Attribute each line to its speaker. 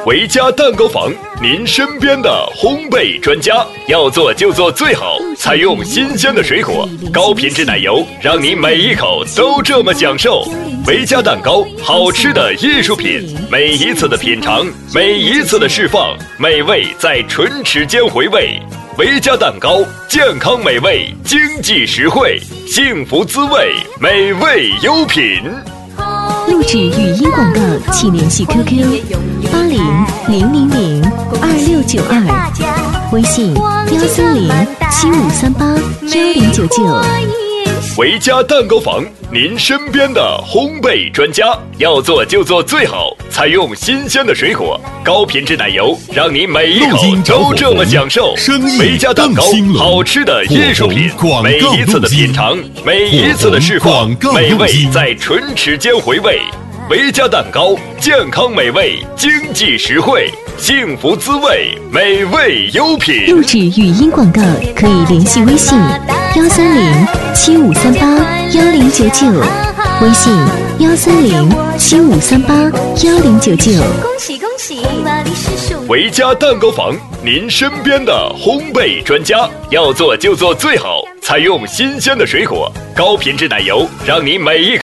Speaker 1: 维家蛋糕坊，您身边的烘焙专家，要做就做最好，采用新鲜的水果，高品质奶油，让你每一口都这么享受。维家蛋糕，好吃的艺术品，每一次的品尝，每一次的释放，美味在唇齿间回味。维家蛋糕，健康美味，经济实惠，幸福滋味，美味优品。
Speaker 2: 录制语音广告，请联系 QQ80002692，微信13075381099。
Speaker 1: 维家蛋糕坊，您身边的烘焙专家，要做就做最好，采用新鲜的水果，高品质奶油，让你每一口都这么享受。维家蛋糕，好吃的艺术品，每一次的品尝，每一次的释放，美味在唇齿间回味。维家蛋糕，健康美味，经济实惠，幸福滋味，美味优品。
Speaker 2: 录制语音广告可以联系微信13075381099，微信13075381099。
Speaker 3: 恭喜恭喜！
Speaker 1: 维家蛋糕坊，您身边的烘焙专家，要做就做最好，采用新鲜的水果，高品质奶油，让你每一